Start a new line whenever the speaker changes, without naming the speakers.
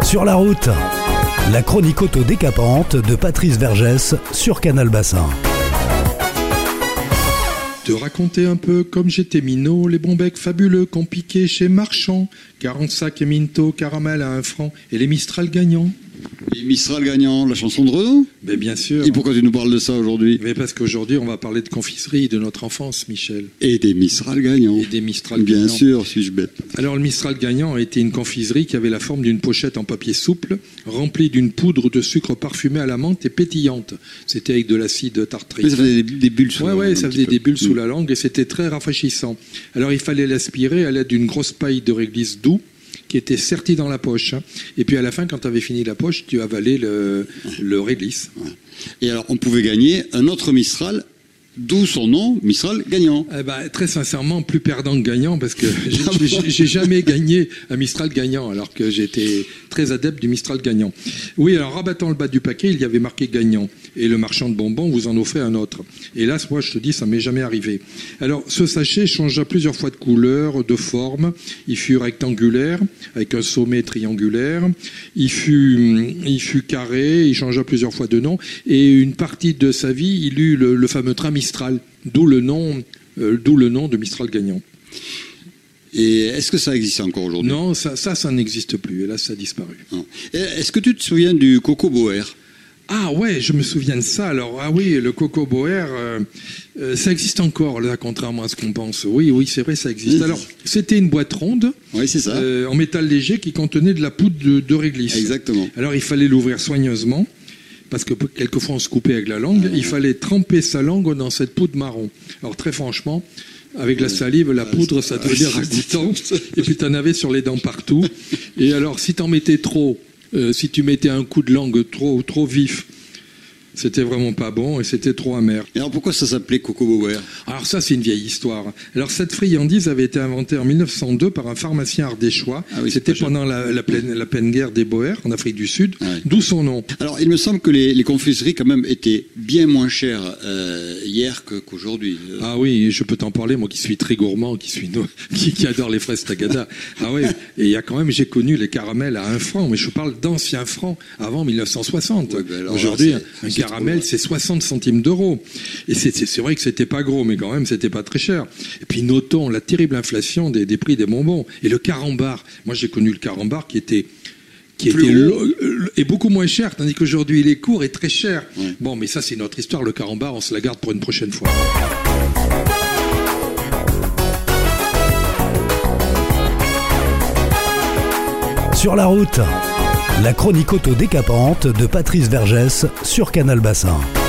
Sur la route, la chronique auto décapante de Patrice Vergès sur Canal Bassin.
Te raconter un peu comme j'étais minot, les bons becs fabuleux qu'on piquait chez Marchand, 40 sacs et Minto, caramel à 1 franc, et les Mistral gagnants.
Les Mistral gagnants, la chanson de Renaud ?
Mais bien sûr.
Et pourquoi tu nous parles de ça aujourd'hui ?
Mais parce qu'aujourd'hui, on va parler de confiserie de notre enfance, Michel.
Et des Mistral gagnants.
Et des Mistral
bien
gagnants.
Sûr, suis-je bête.
Alors, le Mistral gagnant a été une confiserie qui avait la forme d'une pochette en papier souple, remplie d'une poudre de sucre parfumée à la menthe et pétillante. C'était avec de l'acide tartrique.
Mais ça faisait des bulles sous la langue.
Ouais, ça faisait des bulles sous la langue et c'était très rafraîchissant. Alors, il fallait l'aspirer à l'aide d'une grosse paille de réglisse doux, qui était serti dans la poche. Et puis à la fin, quand tu avais fini la poche, tu avalais le réglisse.
Ouais. Et alors, on pouvait gagner un autre Mistral, d'où son nom, Mistral gagnant.
Très sincèrement, plus perdant que gagnant, parce que j'ai jamais gagné un Mistral gagnant, alors que j'étais très adepte du Mistral gagnant. Oui, alors rabattant le bas du paquet, il y avait marqué gagnant. Et le marchand de bonbons vous en offrait un autre. Hélas, moi, je te dis, ça m'est jamais arrivé. Alors, ce sachet changea plusieurs fois de couleur, de forme. Il fut rectangulaire, avec un sommet triangulaire. Il fut carré, il changea plusieurs fois de nom. Et une partie de sa vie, il eut le fameux train Mistral, d'où le nom de Mistral gagnant.
Et est-ce que ça existe encore aujourd'hui ?
Non, ça n'existe plus. Hélas, ça a disparu.
Non. Est-ce que tu te souviens du Coco Boer ?
Ah ouais, je me souviens de ça. Alors, oui, le Coco Boer, ça existe encore, là, contrairement à ce qu'on pense. Oui, c'est vrai, ça existe. Alors, c'était une boîte ronde,
oui, c'est ça.
En métal léger, qui contenait de la poudre de réglisse.
Exactement.
Alors, il fallait l'ouvrir soigneusement, parce que quelquefois, on se coupait avec la langue. Il fallait tremper sa langue dans cette poudre marron. Alors, très franchement, avec la salive, la poudre, ça devenait ragoûtant. Et puis, t'en avais sur les dents partout. Et alors, si t'en mettais trop... si tu mettais un coup de langue trop vif, c'était vraiment pas bon et c'était trop amer.
Et alors pourquoi ça s'appelait Coco Boer ?
Alors ça, c'est une vieille histoire. Alors cette friandise avait été inventée en 1902 par un pharmacien ardéchois. Ah oui, c'était pendant la pleine guerre des Boers en Afrique du Sud, d'où son nom. Alors
il me semble que les confiseries quand même étaient bien moins chères hier qu'aujourd'hui.
Ah oui, je peux t'en parler, moi qui suis très gourmand, qui adore les fraises Tagada. Ah oui, et il y a quand même, j'ai connu les caramels à 1 franc, mais je parle d'anciens francs, avant 1960. Ouais, aujourd'hui, un caramel, c'est 60 centimes d'euros. Et c'est vrai que c'était pas gros, mais quand même, c'était pas très cher. Et puis, notons la terrible inflation des prix des bonbons. Et le carambar. Moi, j'ai connu le carambar qui était beaucoup moins cher, tandis qu'aujourd'hui, il est court et très cher. Ouais. Bon, mais ça, c'est notre histoire. Le carambar, on se la garde pour une prochaine fois.
Sur la route, la chronique auto décapante de Patrice Vergès sur Canal Bassin.